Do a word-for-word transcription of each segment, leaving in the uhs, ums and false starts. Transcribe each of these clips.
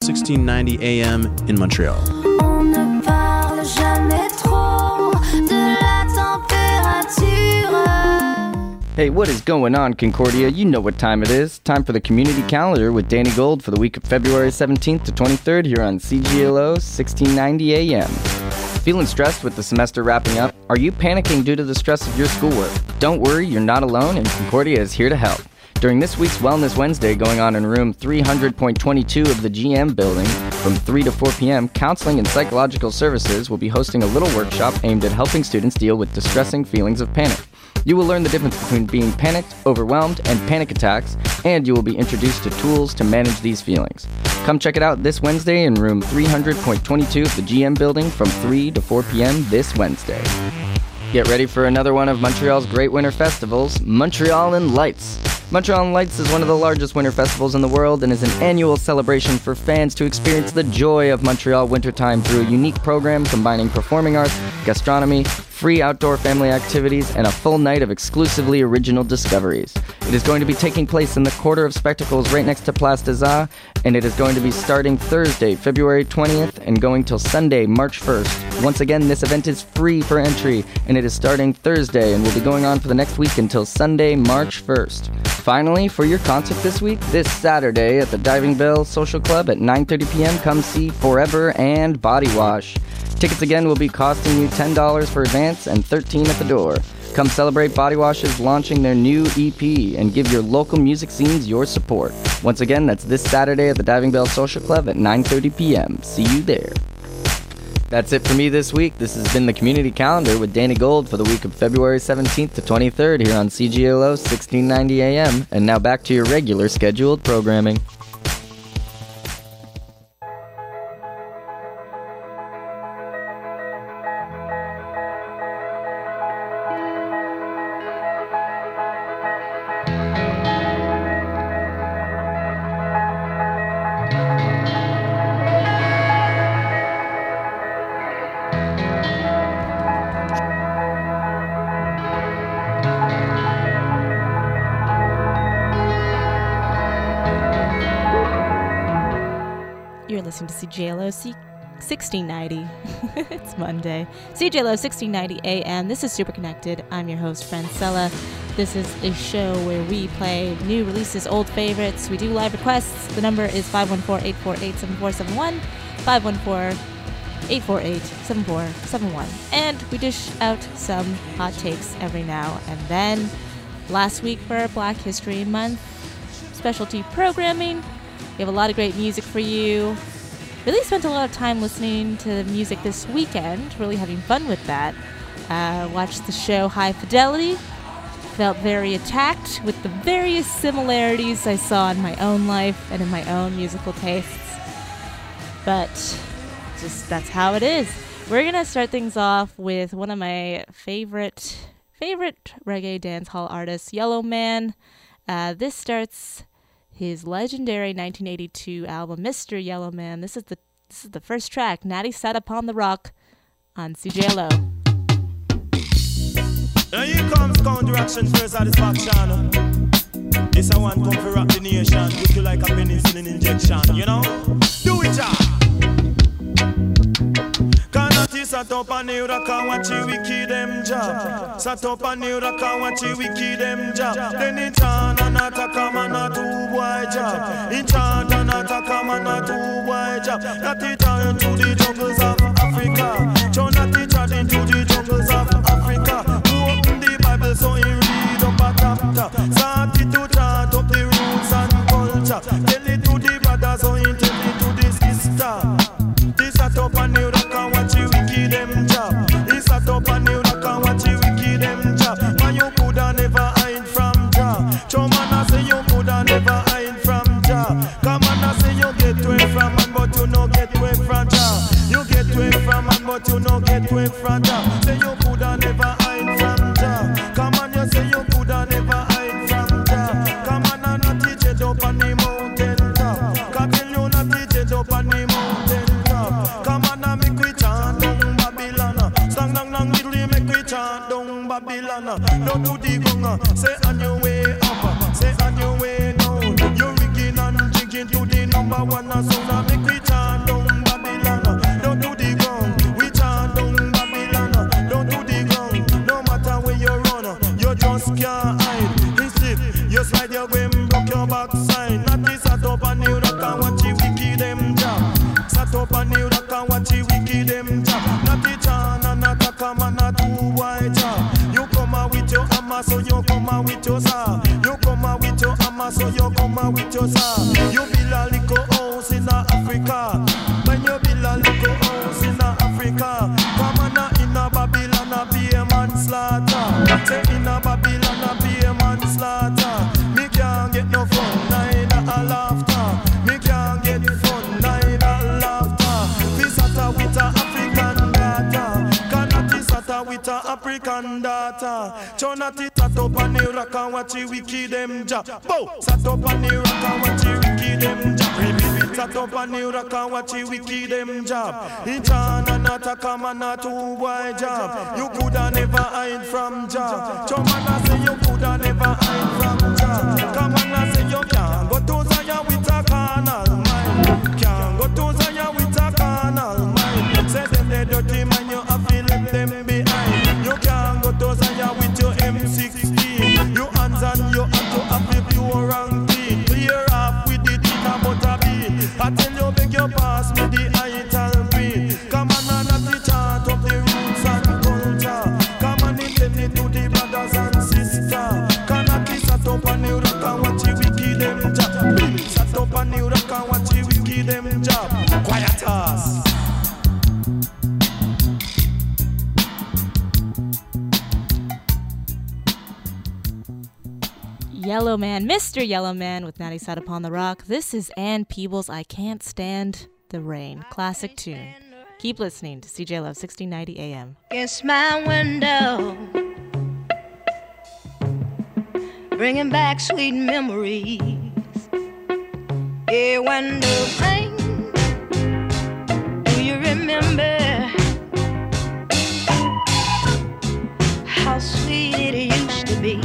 sixteen ninety A M in Montreal. On ne parle jamais trop de la température. Hey, what is going on, Concordia? You know what time it is. Time for the community calendar with Danny Gold for the week of February seventeenth to twenty-third here on C G L O sixteen ninety A M. Feeling stressed with the semester wrapping up? Are you panicking due to the stress of your schoolwork? Don't worry, you're not alone, and Concordia is here to help. During this week's Wellness Wednesday going on in room three hundred point twenty-two of the G M building, from three to four p.m., Counseling and Psychological Services will be hosting a little workshop aimed at helping students deal with distressing feelings of panic. You will learn the difference between being panicked, overwhelmed, and panic attacks, and you will be introduced to tools to manage these feelings. Come check it out this Wednesday in room three hundred point twenty-two of the G M building from three to four p.m. this Wednesday. Get ready for another one of Montreal's great winter festivals, Montreal in Lights. Montreal in Lights is one of the largest winter festivals in the world and is an annual celebration for fans to experience the joy of Montreal wintertime through a unique program combining performing arts, gastronomy, free outdoor family activities, and a full night of exclusively original discoveries. It is going to be taking place in the Quarter of Spectacles right next to Place des Arts, and it is going to be starting Thursday, February twentieth, and going till Sunday, March first. Once again, this event is free for entry, and it is starting Thursday and will be going on for the next week until Sunday, March first. Finally, for your concert this week, this Saturday at the Diving Bell Social Club at nine thirty p.m., come see Forever and Body Wash. Tickets again will be costing you ten dollars for advance and thirteen dollars at the door. Come celebrate Body Wash's launching their new E P and give your local music scenes your support. Once again, that's this Saturday at the Diving Bell Social Club at nine thirty p.m. See you there. That's it for me this week. This has been the Community Calendar with Danny Gold for the week of February seventeenth to twenty-third here on C G L O sixteen ninety A M. And now back to your regular scheduled programming. You're listening to C G L O sixteen ninety. It's Monday. C G L O sixteen ninety A M. This is Super Connected. I'm your host, Francella. This is a show where we play new releases, old favorites. We do live requests. The number is five one four, eight four eight, seven four seven one, five one four, eight four eight, seven four seven one. And we dish out some hot takes every now and then. Last week for Black History Month specialty programming, we have a lot of great music for you. Really spent a lot of time listening to music this weekend, really having fun with that. Uh, watched the show High Fidelity. Felt very attacked with the various similarities I saw in my own life and in my own musical tastes. But just that's how it is. We're going to start things off with one of my favorite favorite reggae dancehall artists, Yellowman. Uh, this starts his legendary nineteen eighty-two album, Mister Yellowman. This is the this is the first track, Natty Sat Upon the Rock, on C G L O. Now here comes counteraction first satisfaction. This I want come for rock the nation, put you like a penicillin injection, you know? Do it, y'all! Kanati sat up and you can watch you wiki them job. Sat up and you can watch you wiki them job. Then it's on and not a come and a two boy job. It's on and not a come and a two boy job. That it turn to the jungles of Africa. John that it turn into the jungles of Africa. Who open the Bible so he read up a chapter. Start it to chant up the rules and culture. Tell it to the brothers so he tell it to the sister. This sat up and you can watch you wiki them job. He sat up and you can watch you wiki them job. Man you coulda never hide from Jah. Choman I say you coulda never hide from Jah. Come on I say you get away from man but you no get away from Jah. You get away from man but you no get away from Jah. Say you coulda never hide from Jah. Come on you say you coulda never hide from Jah. Come on and not teach it up on the mountain top. Can't tell you not teach it up on the mountain top. Come on and make we chant down Babylon. Slang down down diddly make we chant down Babylon. Don't do the gunga, say on your way up, say on your way down. You're rigging and jigging to the number one sound. Make we what you saw. You build a little house in Africa. When you build a little house in Africa, come on uh, in a Babylon a be a manslaughter. Say in a Babylon a be a manslaughter. Me can't get no fun, neither a laughter. Me can't get fun, neither laughter. This a with a African data. Cannot is a with a African data. Chonati sat up on the rock and watch the wicked them jab. Bow! Sat up on the rock and watch the wicked them jab. Baby, sat up on the rock and watch the wicked them jab. In China not a come and not two boy job. You coulda never hide from Jah. Chomana say you coulda never hide from Jah. Come on and say you can't go to Zion with a carnal mind. Can't go to Zion with a carnal mind. Say them they dirty man, you have to let them behind. You can't go to Zion with your M sixteen. Your hands and your hand to have the pure and clean. Clear up with it in a butter bean. I tell you beg you pass me the ital green. Come on and not the chant of the roots and culture. Come on and tell it to the brothers and sisters. Cannot be sat up on the rock and watch the wicked them job. Sat up on the rock and watch the wicked them job. Quiet ass. Yellow Man, Mister Yellow Man with Natty Sat Upon the Rock. This is Ann Peebles' I Can't Stand the Rain. Classic tune. Keep listening to C J Love sixteen ninety A M. Against my window, bringing back sweet memories. Yeah, when the rain, do you remember how sweet it used to be?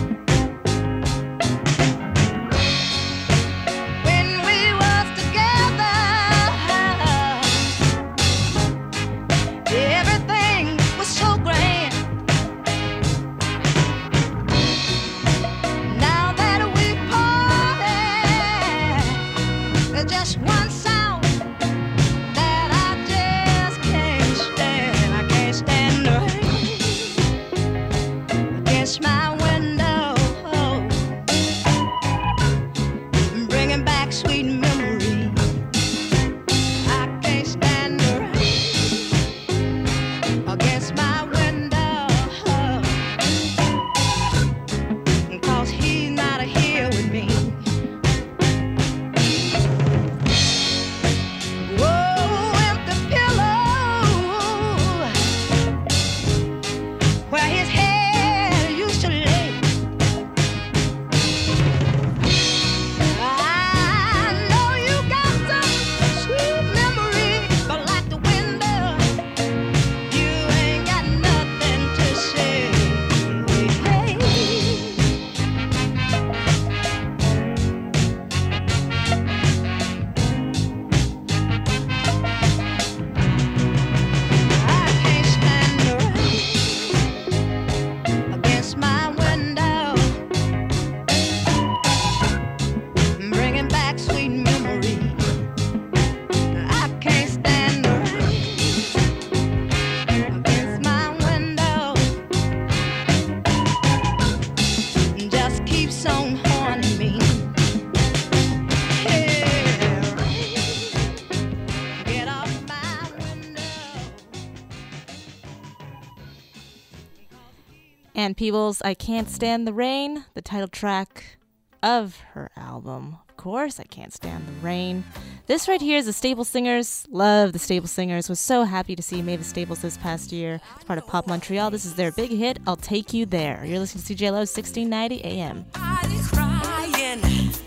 Ann Peebles, I Can't Stand the Rain, the title track of her album. Of course, I Can't Stand the Rain. This right here is the Stable Singers. Love the Stable Singers. Was so happy to see Mavis Staples this past year. It's part of Pop Montreal. This is their big hit, I'll Take You There. You're listening to C J L O sixteen ninety A M. I'm crying.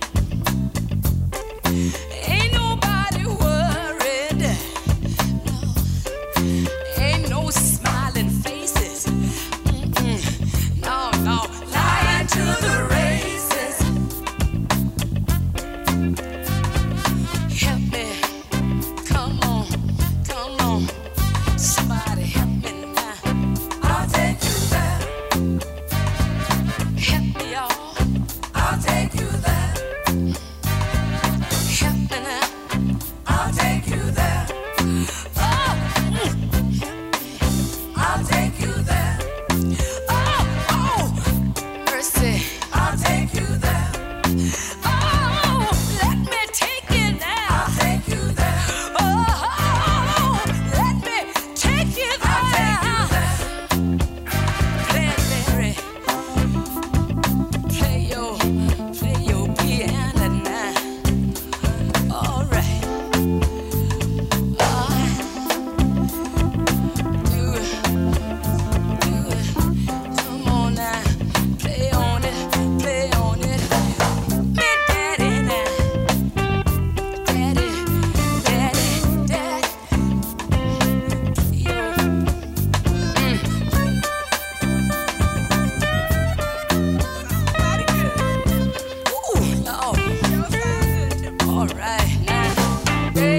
Ain't nobody worried. No. Ain't no smiling faces. Mm-mm. No, no. Lying to the races. Help me. Come on. Come on. Somebody help me now. I'll take you there. Help me, y'all. I'll take you there.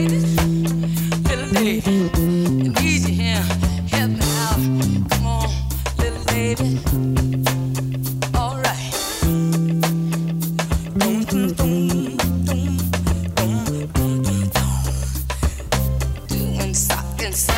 lady, little lady, I need you here, help me out. Come on, little lady. All right. Dum, dum, dum, dum, dum, dum, dum, dum. Doing something so.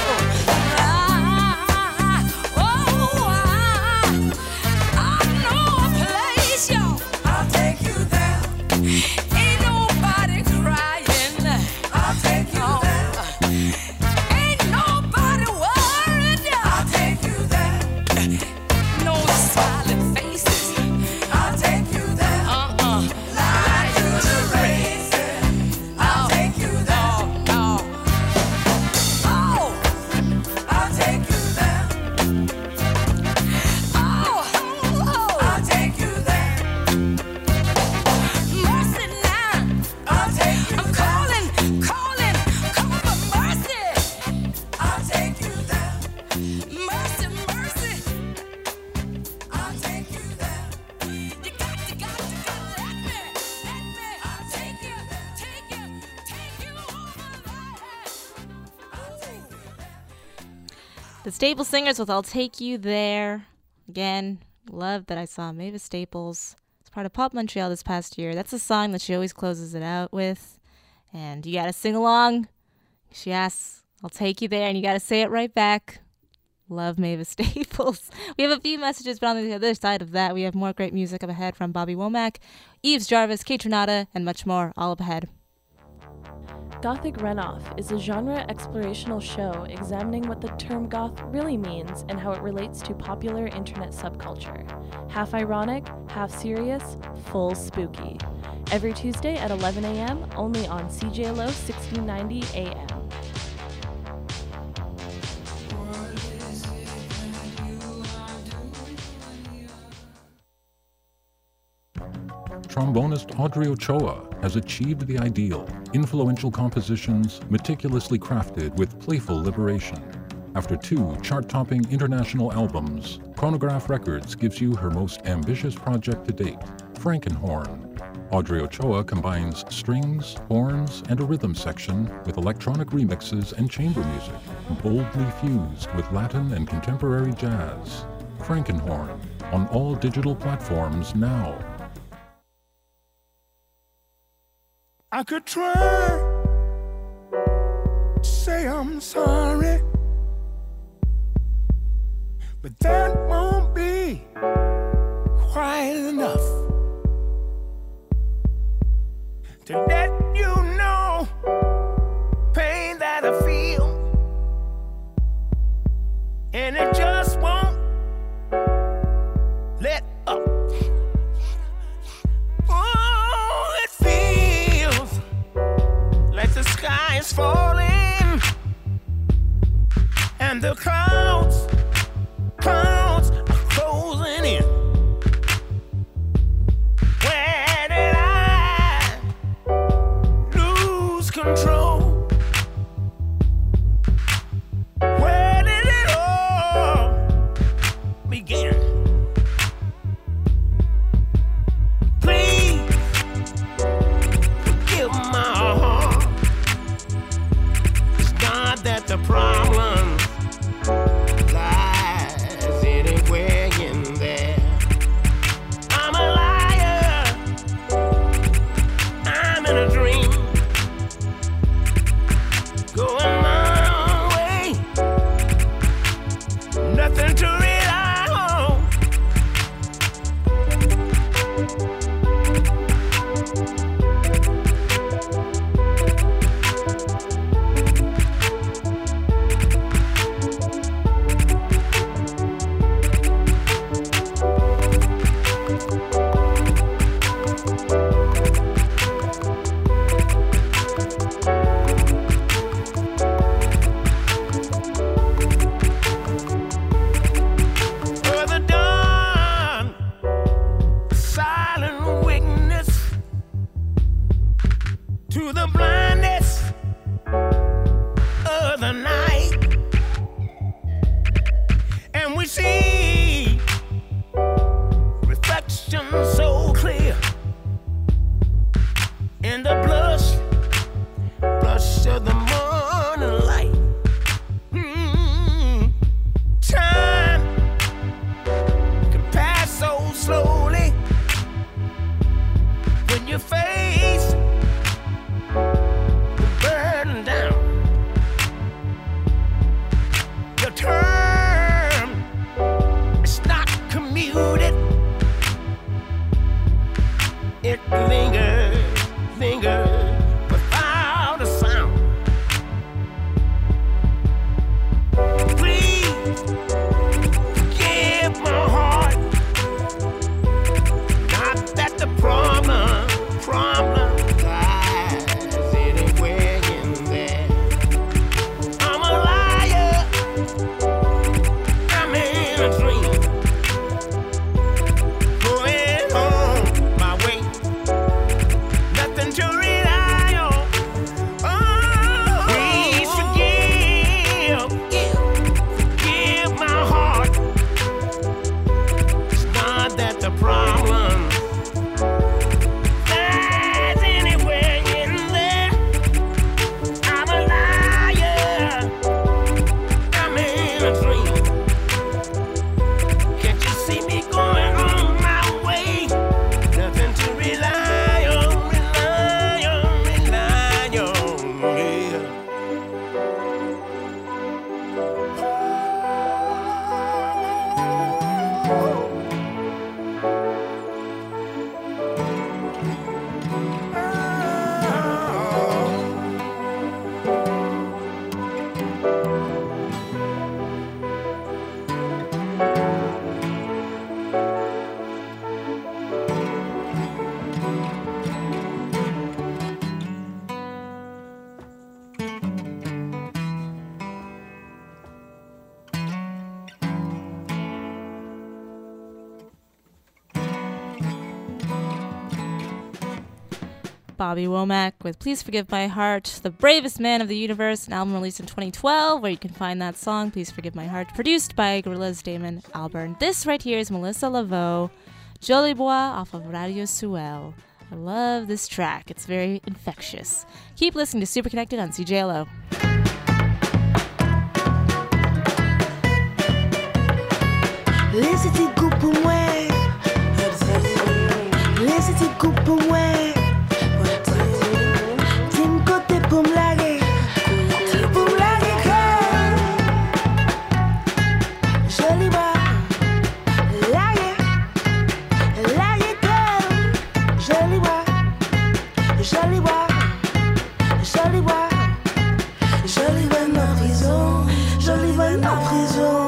Ah, oh, ah, I know a place, y'all. I'll take you there. Ain't nobody crying. I'll take you there. Ain't nobody worried. I'll take you there. No smiling faces. I'll take you there. Uh-uh. Lie to the races. I'll take you there. No, no. Oh, I'll take you there. Oh, oh, oh. I'll take you there. Mercy now. I'll take you I'm there. calling, calling, calling for mercy. I'll take you there. Mercy, mercy. I'll take you there. You got, you got, you got to let me, let me. I'll take you, take you, take you over there. I'll take you there. The Staple Singers with I'll Take You There. Again, love that I saw Mavis Staples. It's part of Pop Montreal this past year. That's a song that she always closes it out with. And you got to sing along. She asks, I'll take you there, and you got to say it right back. Love Mavis Staples. We have a few messages, but on the other side of that, we have more great music up ahead from Bobby Womack, Eves Jarvis, Kate Tronada, and much more all up ahead. Gothic Runoff is a genre explorational show examining what the term goth really means and how it relates to popular internet subculture. Half ironic, half serious, full spooky. Every Tuesday at eleven a.m. only on C J L O sixteen ninety A M. Trombonist Audrey Ochoa has achieved the ideal, influential compositions meticulously crafted with playful liberation. After two chart-topping international albums, Chronograph Records gives you her most ambitious project to date, Frankenhorn. Audrey Ochoa combines strings, horns, and a rhythm section with electronic remixes and chamber music, boldly fused with Latin and contemporary jazz. Frankenhorn, on all digital platforms now. I could try to say I'm sorry, but that won't be quite enough to let you know pain that I feel, and it just won't let up. Oh, it feels like the sky is falling and the clouds, clouds are closing in. Where did I lose control? Where did it all begin? Please forgive my heart. It's not that the problem lies anywhere in there. I'm a liar. I'm in a dream. Going my way. Nothing to rely on. Further dawn, silent witness to the blindness of the night, and we see reflection so clear in the blush, blush of the Bobby Womack with Please Forgive My Heart, The Bravest Man of the Universe, an album released in twenty twelve, where you can find that song, Please Forgive My Heart, produced by Gorillaz' Damon Albarn. This right here is Melissa Laveau, Jolie Bois off of Radio Suel. I love this track. It's very infectious. Keep listening to Super Connected on C J L O. Laisse tes coups pour moi. Laisse tes coups pour moi. Dis-moi côté pour me laguer. Pour me laguer cœur. Jolie bois. Laguer. Laguer cœur. Jolie bois. Jolie bois. Jolie bois. Jolie bois en prison. Jolie bois en prison.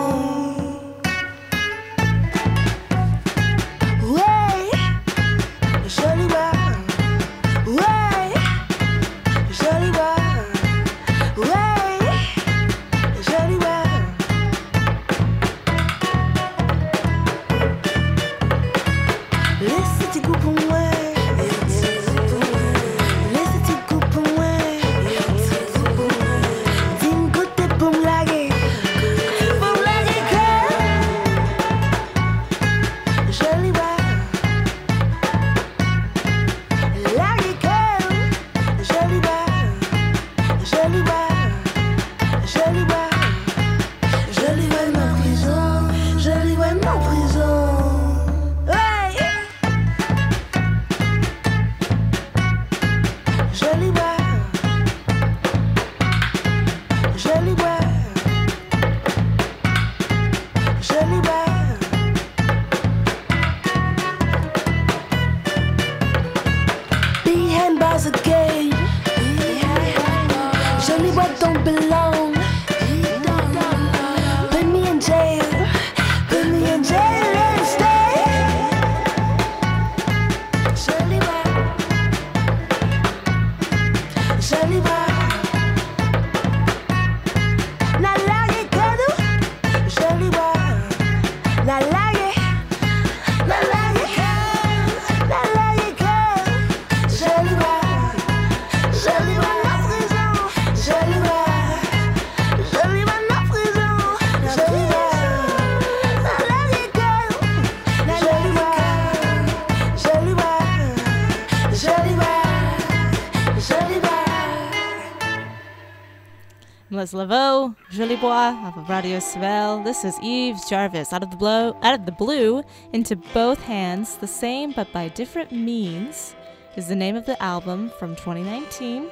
Melissa Laveau, Jolie Bois off of Radio Suel. This is Yves Jarvis, out of the blow, out of the blue, into both hands. The same but by different means is the name of the album from twenty nineteen.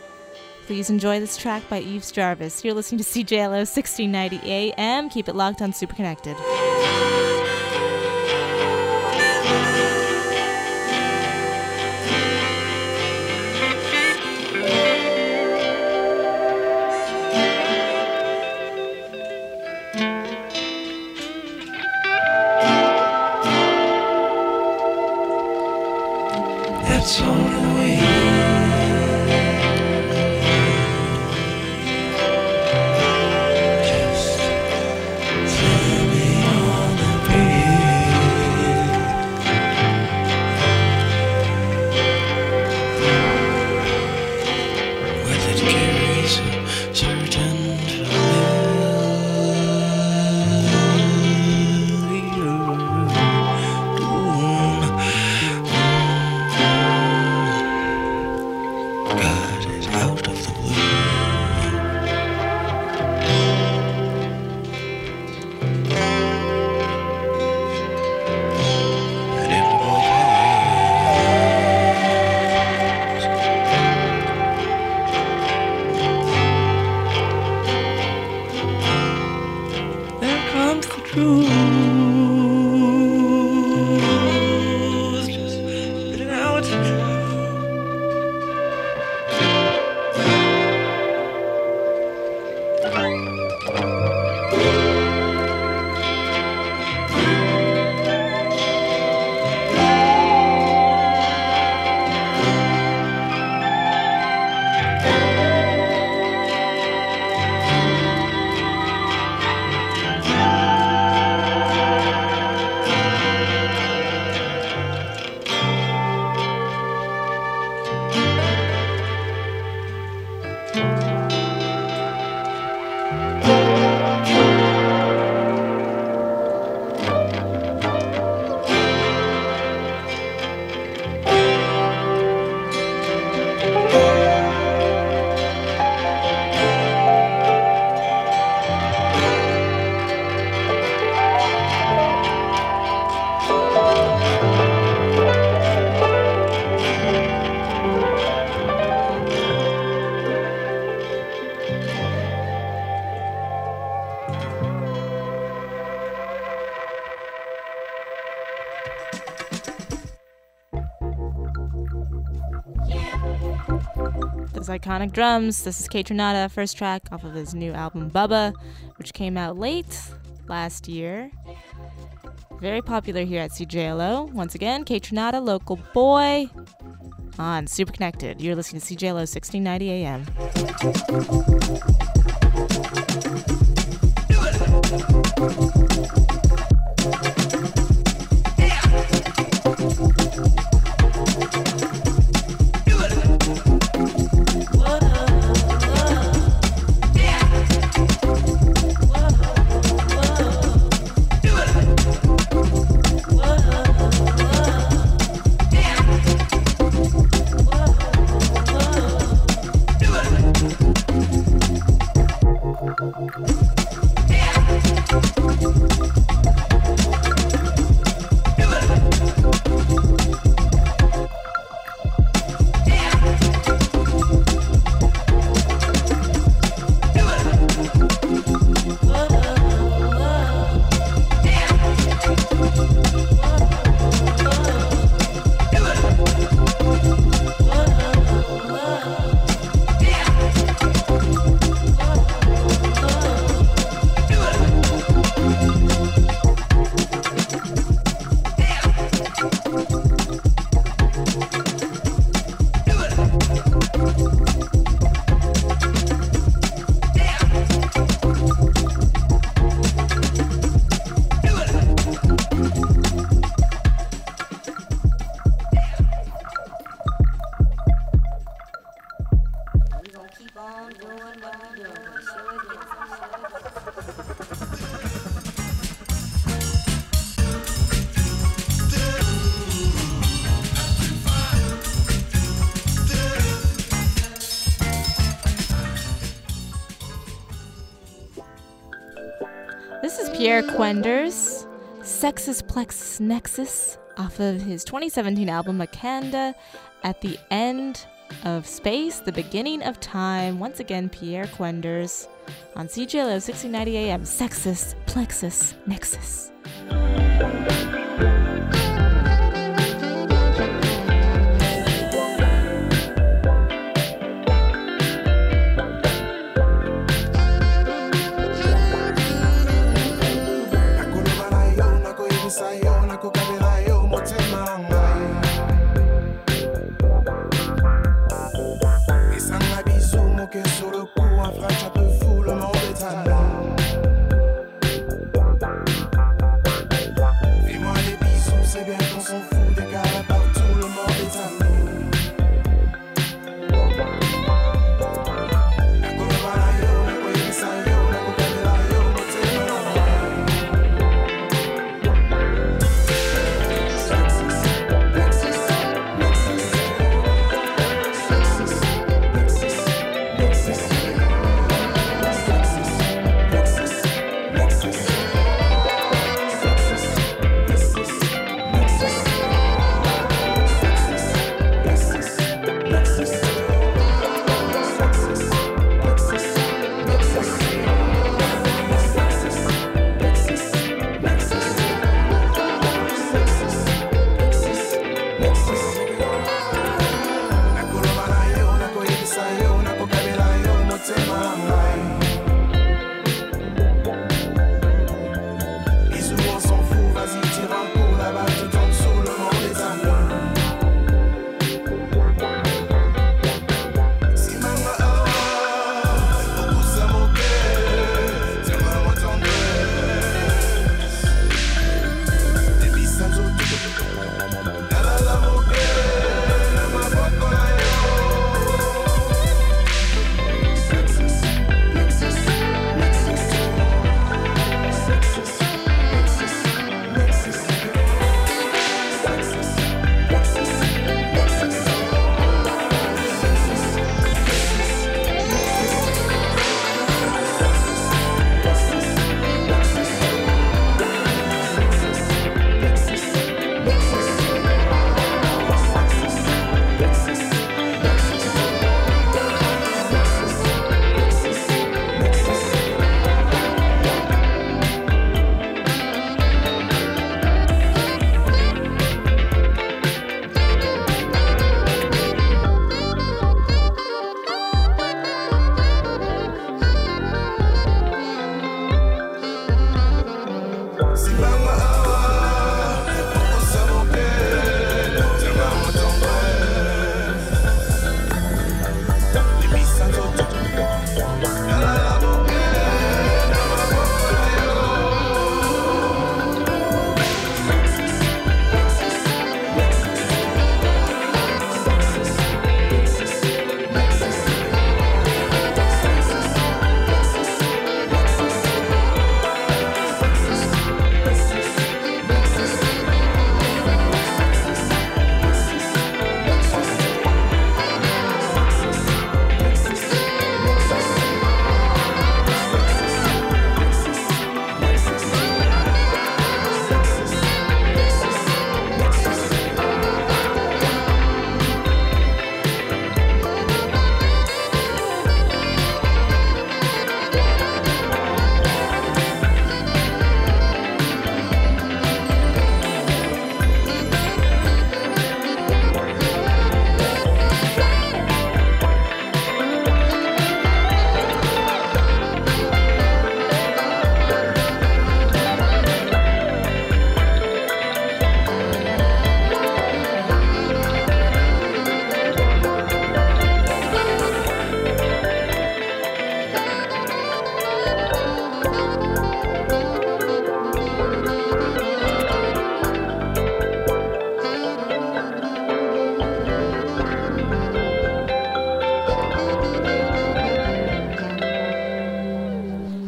Please enjoy this track by Yves Jarvis. You're listening to C J L O sixteen ninety A M. Keep it locked on Super Connected. That's all the way. Just tell me on the bed whether it carries a certain those iconic drums. This is Kaytranada, first track off of his new album Bubba, which came out late last year. Very popular here at C J L O. Once again, Kaytranada, Local Boy, on Super Connected. You're listening to C J L O sixteen ninety A M. This is Pierre Quenders, Sexus Plexus Nexus, off of his twenty seventeen album Makanda, At the End of Space, The Beginning of Time. Once again, Pierre Quenders on C J L O sixteen ninety A M, Sexus Plexus Nexus. Et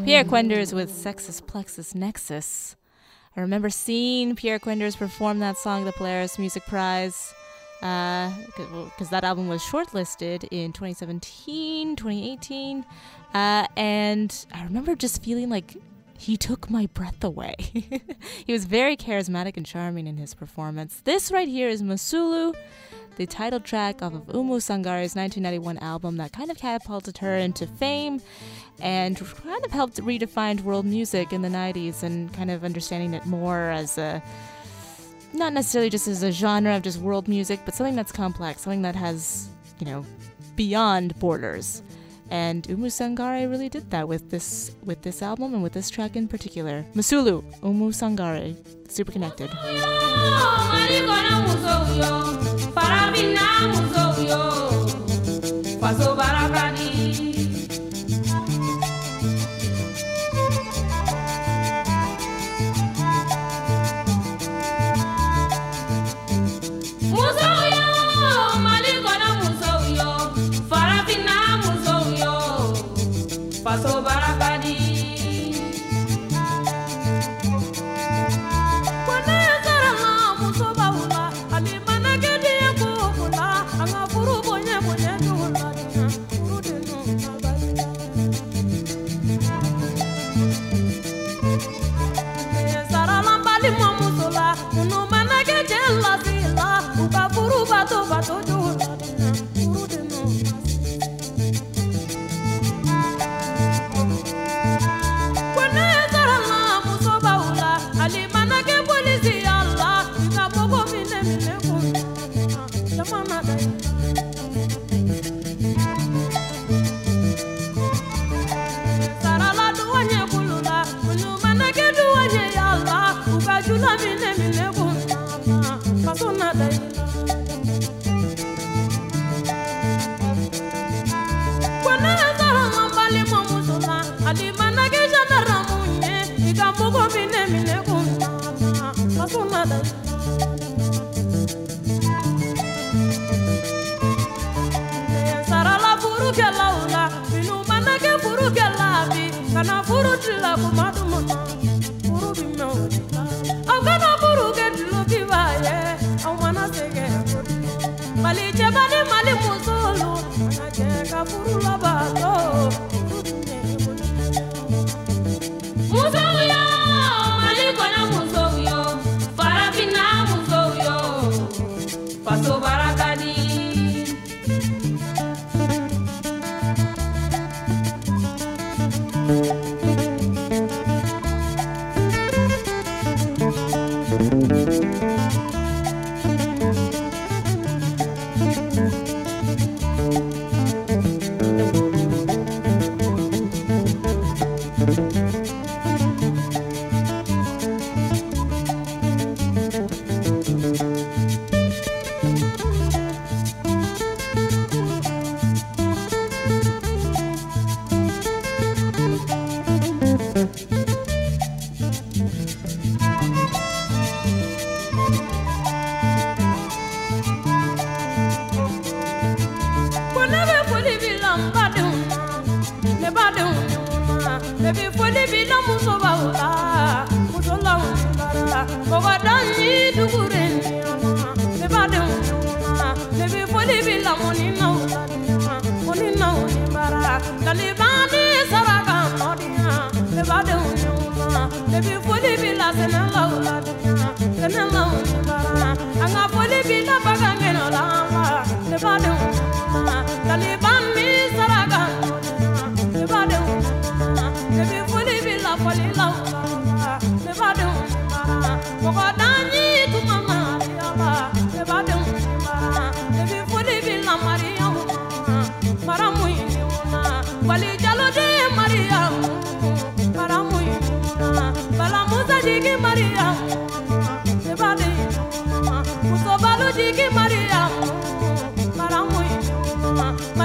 Pierre Quenders with Sexus Plexus Nexus. I remember seeing Pierre Quenders perform that song at the Polaris Music Prize because uh, that album was shortlisted in twenty seventeen, twenty eighteen, uh, and I remember just feeling like he took my breath away. He was very charismatic and charming in his performance. This right here is Musulu, the title track off of Umu Sangare's nineteen ninety-one album that kind of catapulted her into fame and kind of helped redefine world music in the nineties and kind of understanding it more as a, not necessarily just as a genre of just world music, but something that's complex, something that has, you know, beyond borders. And Umu Sangare really did that with this with this album and with this track in particular. Musulu, Umu Sangare, Super Connected. Paso Barabadi.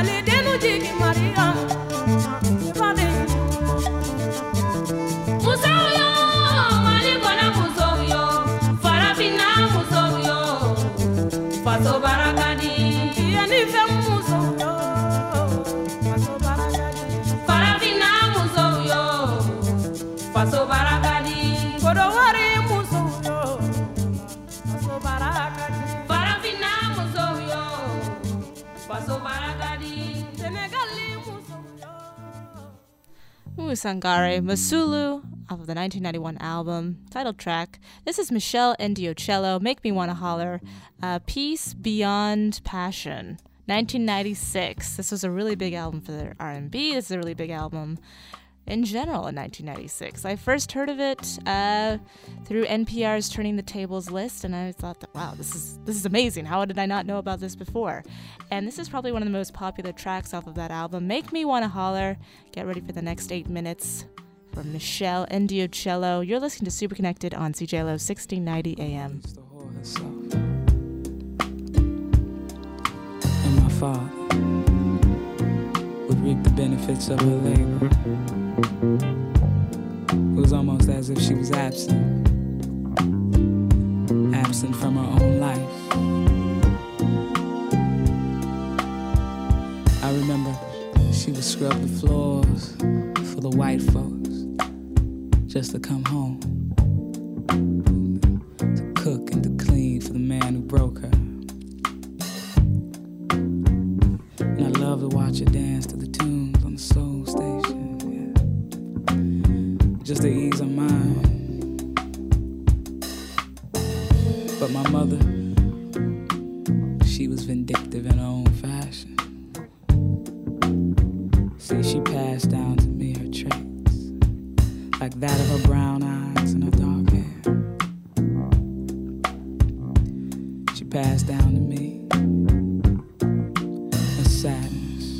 Musa Ooh, Sangare Masulu off of the nineteen ninety-one album, title track. This is Michelle Endiocello, Make Me Wanna Holler, uh, Peace Beyond Passion, nineteen ninety-six. This was a really big album for their R and B. This is a really big album in general in nineteen ninety-six. I first heard of it uh, through N P R's Turning the Tables list, and I thought that, wow, this is this is amazing. How did I not know about this before? And this is probably one of the most popular tracks off of that album. Make Me Wanna Holler. Get ready for the next eight minutes from Michelle Endiocello. You're listening to Super Connected on C J L O sixteen ninety A M. And my father would reap the benefits of her labor. It was almost as if she was absent, absent from her own life. I remember she would scrub the floors for the white folks just to come home, to cook and to clean for the man who broke her. And I love to watch her dance to the tunes on the soul station, yeah, just to ease her mind. But my mother, she was vindictive in her own fashion. See, she passed down to me her traits, like that of her brown eyes and her dark hair. She passed down to me her sadness.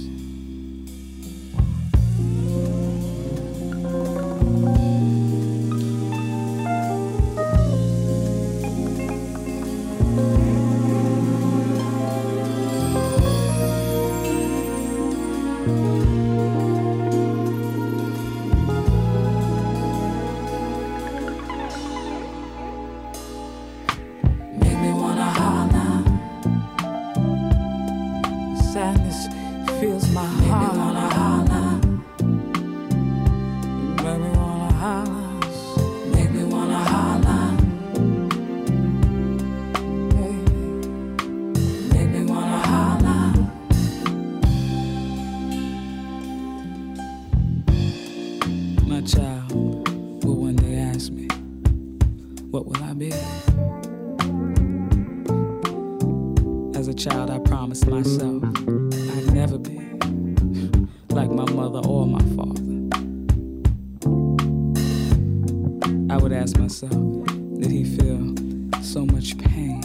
Did he feel so much pain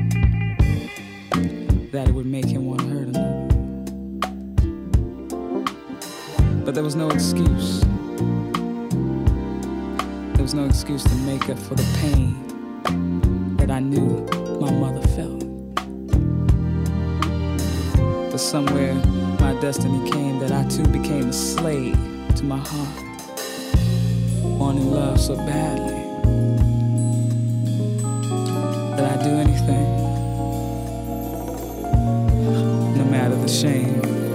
that it would make him want to hurt another? But there was no excuse. There was no excuse to make up for the pain that I knew my mother felt. But somewhere my destiny came that I too became a slave to my heart, wanting love so badly that I'd do anything, no matter the shame.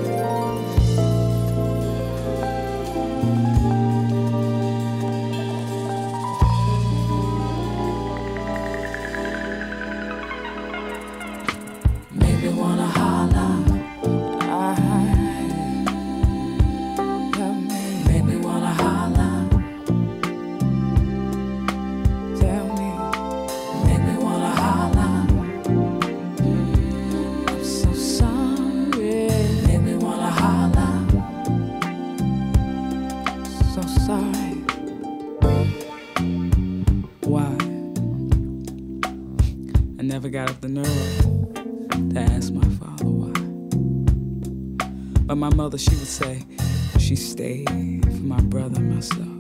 Maybe wanna holler. Maybe wanna holler. Tell me. Maybe wanna holler. I'm so sorry. Maybe wanna holler. So sorry. Why? I never got up the nerve to ask my father why. But my mother, she would say she stayed for my brother and myself.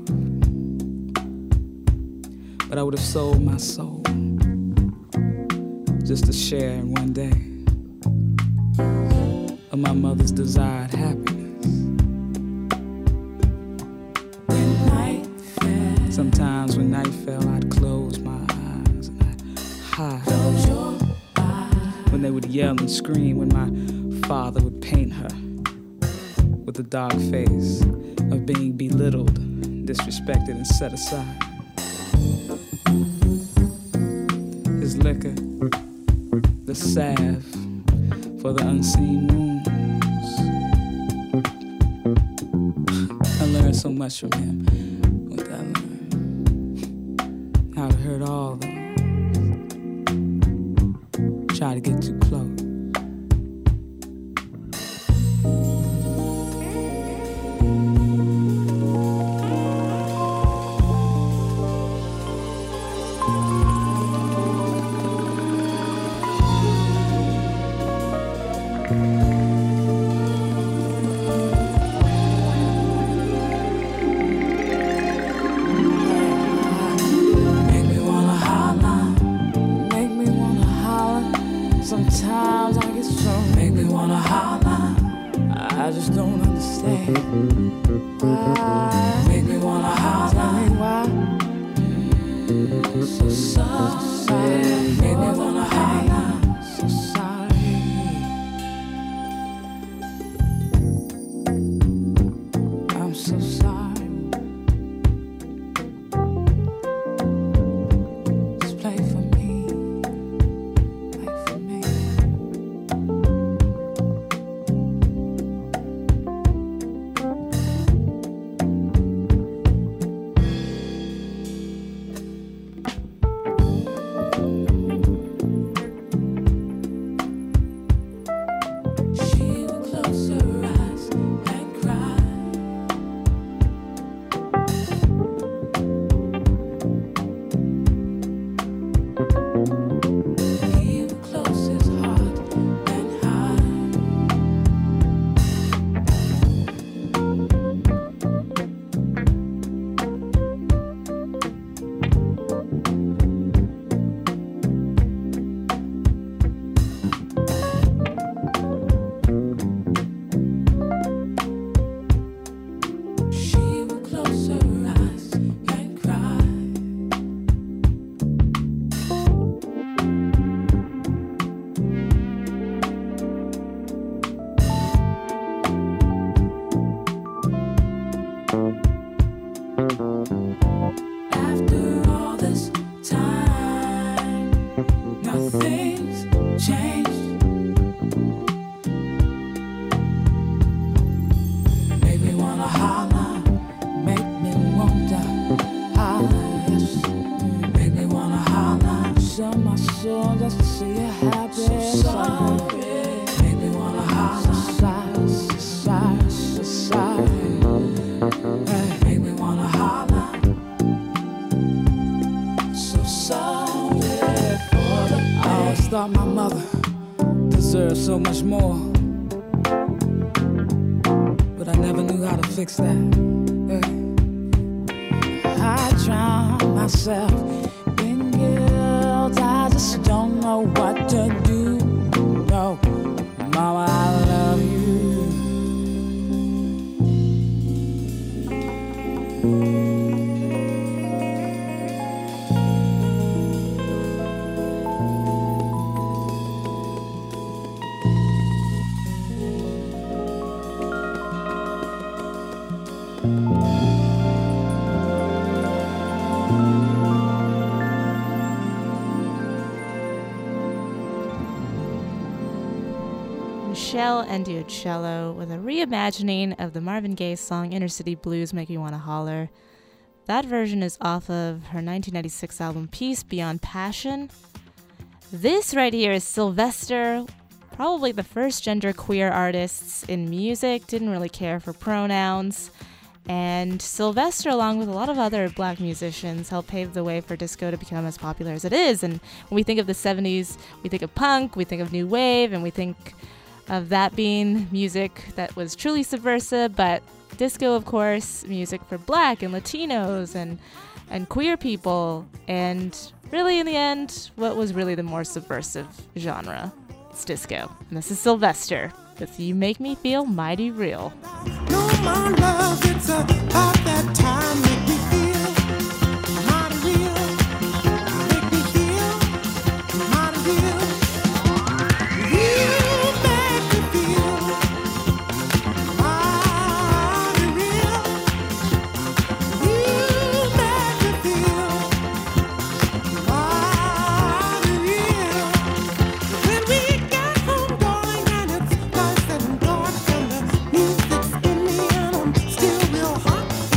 But I would have sold my soul just to share in one day of my mother's desired happiness. When night fell, sometimes when night fell, I'd close my eyes and I'd hide. Close your eyes. When they would yell and scream, when my father would paint her with the dark face of being belittled, disrespected, and set aside. His liquor, the salve for the unseen wounds. I learned learned so much from him. What did I learn? How to hurt all those. Try to get too close. Sometimes I get so make me wanna holler. I just don't understand why. Make me wanna holler. Tell me why. So sorry. Make me wanna holler. So sorry. I'm so sorry. Just play for me. Thought my mother deserved so much more, but I never knew how to fix that. I drown myself in guilt. I just don't know what to do. No, Mama, I love you. Michelle Endiucello with a reimagining of the Marvin Gaye song Inner City Blues Make You Wanna Holler. That version is off of her nineteen ninety-six album Peace Beyond Passion. This right here is Sylvester, probably the first genderqueer artists in music, didn't really care for pronouns. And Sylvester, along with a lot of other black musicians, helped pave the way for disco to become as popular as it is. And when we think of the seventies, we think of punk, we think of new wave, and we think of that being music that was truly subversive, but disco, of course, music for black and Latinos and and queer people, and really in the end, what was really the more subversive genre? It's disco. And this is Sylvester with You Make Me Feel Mighty Real. No, my love, it's about that time. Make me feel mighty real. Make me feel mighty real. You make me feel mighty real. You make me feel mighty real. When we get home, darling, and it's nice and dark, and the music's in me, and I'm still real hot.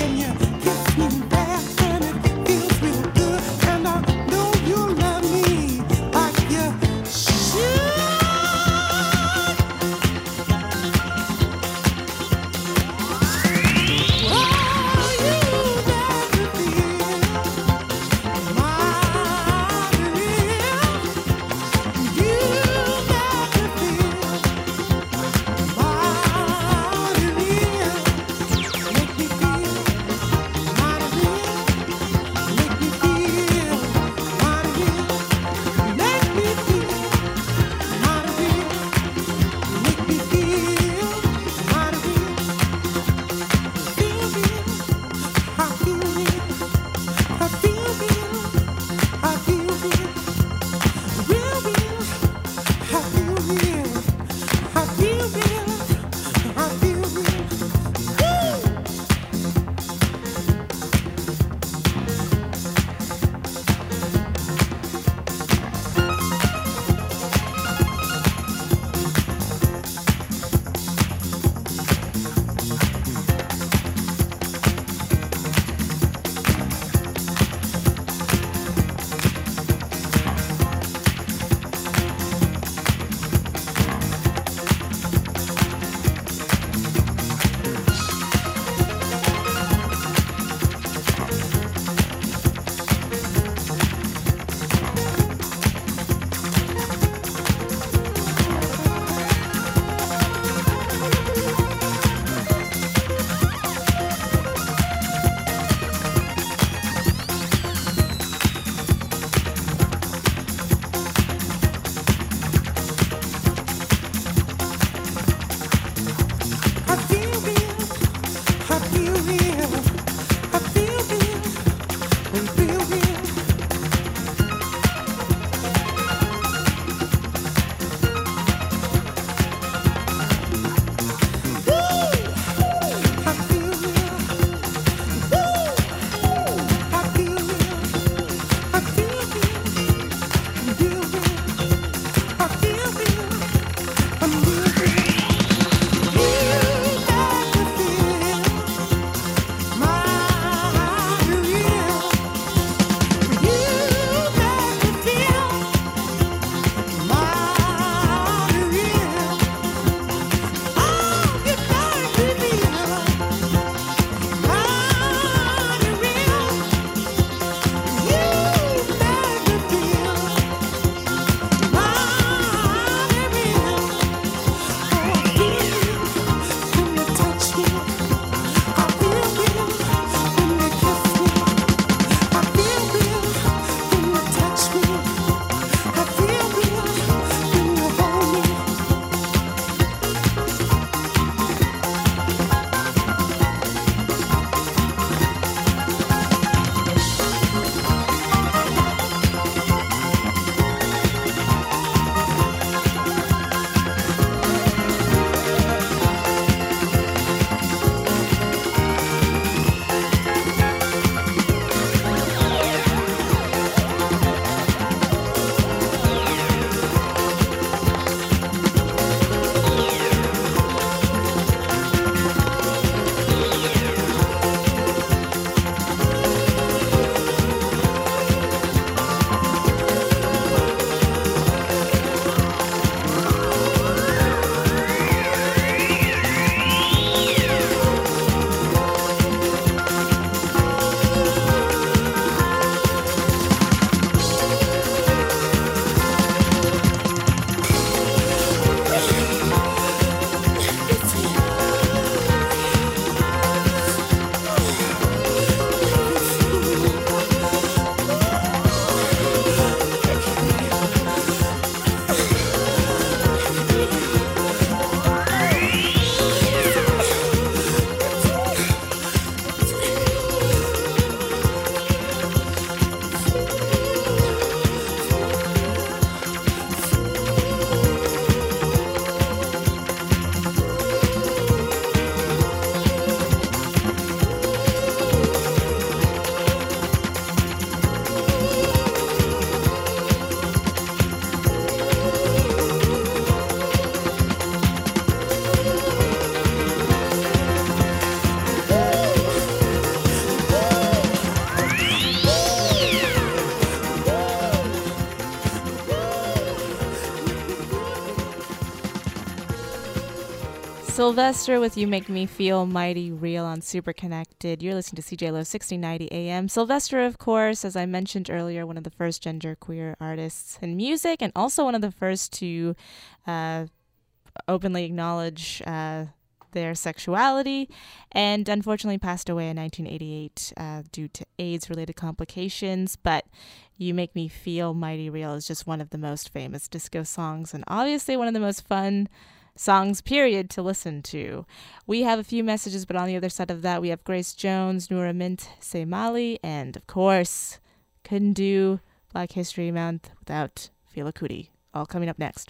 Sylvester with You Make Me Feel Mighty Real on Super Connected. You're listening to C J L O sixteen ninety A M. Sylvester, of course, as I mentioned earlier, one of the first genderqueer artists in music and also one of the first to uh, openly acknowledge uh, their sexuality, and unfortunately passed away in nineteen eighty-eight uh, due to AIDS-related complications. But You Make Me Feel Mighty Real is just one of the most famous disco songs and obviously one of the most fun songs, period, to listen to. We have a few messages, but on the other side of that, we have Grace Jones, Noura Mint, Say Mali, and of course, couldn't do Black History Month without Fela Kuti. All coming up next.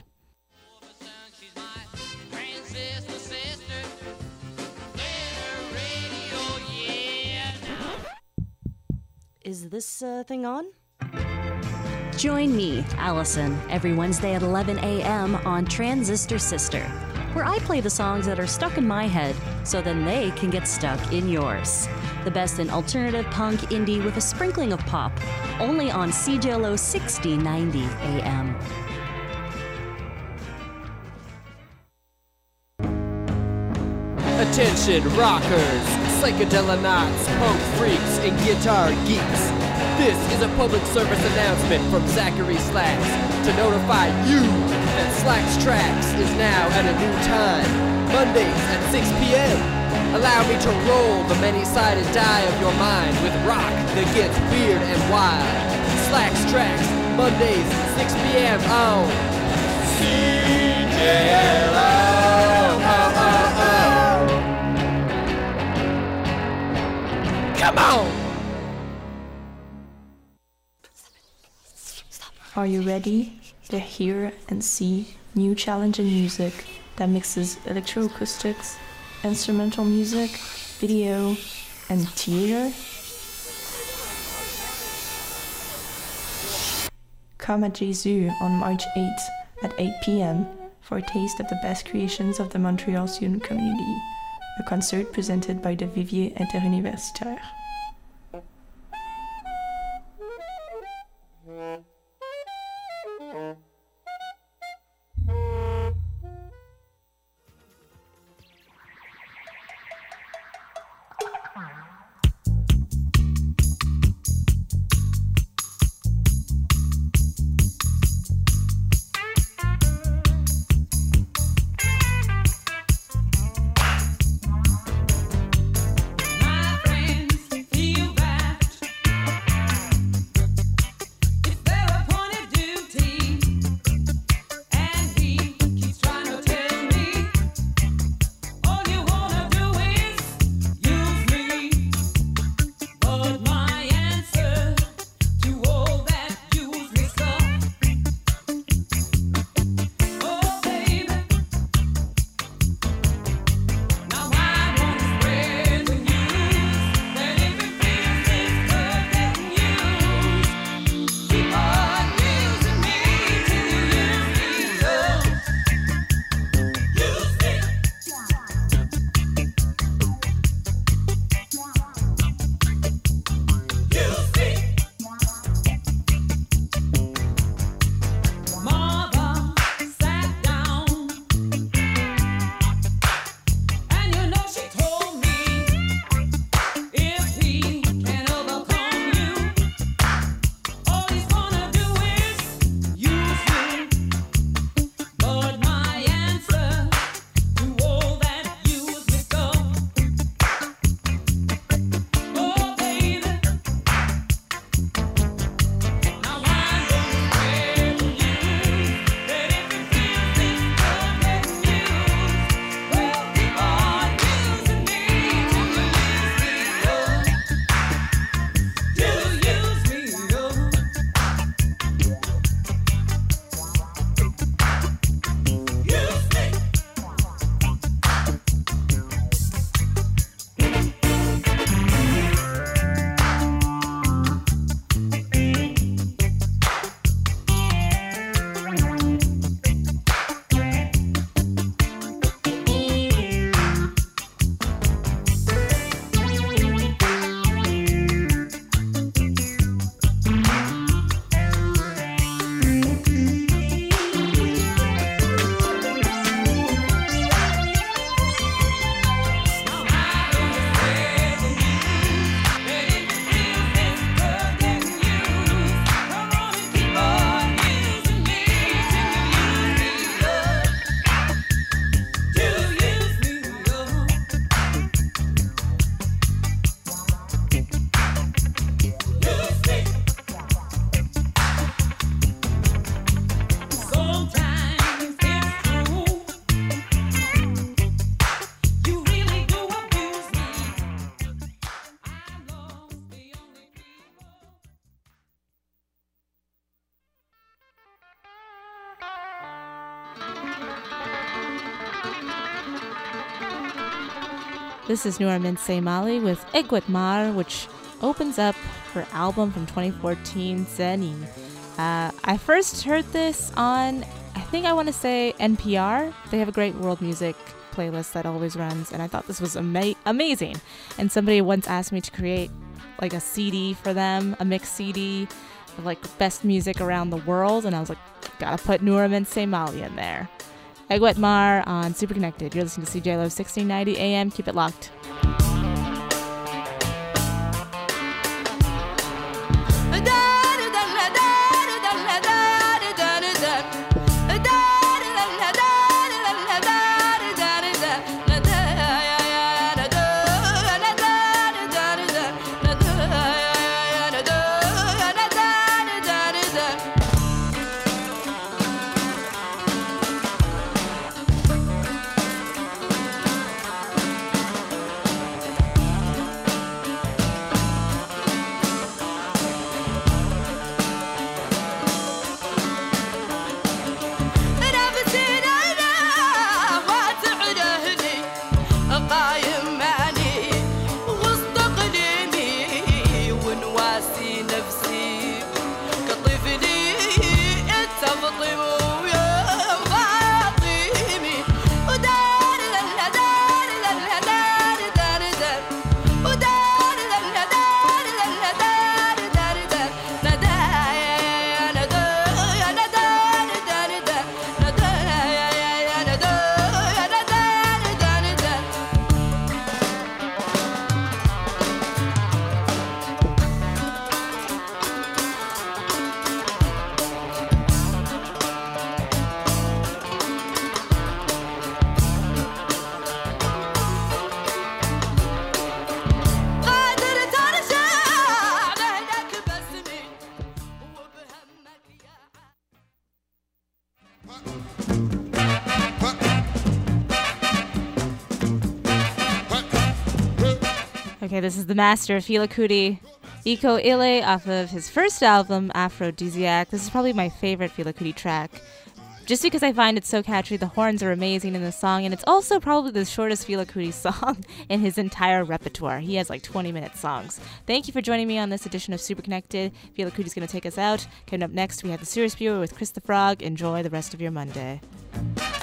Is this uh, thing on? Join me, Allison, every Wednesday at eleven a.m. on Transistor Sister, where I play the songs that are stuck in my head so then they can get stuck in yours. The best in alternative punk indie with a sprinkling of pop, only on C J L O sixteen ninety A M. Attention rockers, psychedelinauts, punk freaks, and guitar geeks. This is a public service announcement from Zachary Slacks to notify you that Slacks Tracks is now at a new time, Mondays at six p.m. Allow me to roll the many-sided die of your mind with rock that gets weird and wild. Slacks Tracks, Mondays at six p.m. on C J L O. Oh, oh, oh. Come on! Are you ready to hear and see new challenging music that mixes electroacoustics, instrumental music, video, and theater? Come at Jésus on March eighth at eight p.m. for a taste of the best creations of the Montreal student community, a concert presented by the Vivier Interuniversitaire. My friends, This is Noura Minsay Mali with Egwet Mar, which opens up her album from twenty fourteen, Zeni. Uh, I first heard this on, I think I want to say N P R. They have a great world music playlist that always runs, and I thought this was ama- amazing. And somebody once asked me to create like a C D for them, a mix C D of like best music around the world, and I was like, gotta put Noura Minsay Mali in there. Egwet Mar on Super Connected. You're listening to C J L O sixteen ninety A M. Keep it locked. Okay, this is the master of Fela Kuti, Iko Ile, off of his first album, Aphrodisiac. This is probably my favorite Fela Kuti track, just because I find it so catchy. The horns are amazing in the song, and it's also probably the shortest Fela Kuti song in his entire repertoire. He has like twenty minute songs. Thank you for joining me on this edition of Super Connected. Fela Kuti's going to take us out. Coming up next, we have the Serious Viewer with Chris the Frog. Enjoy the rest of your Monday.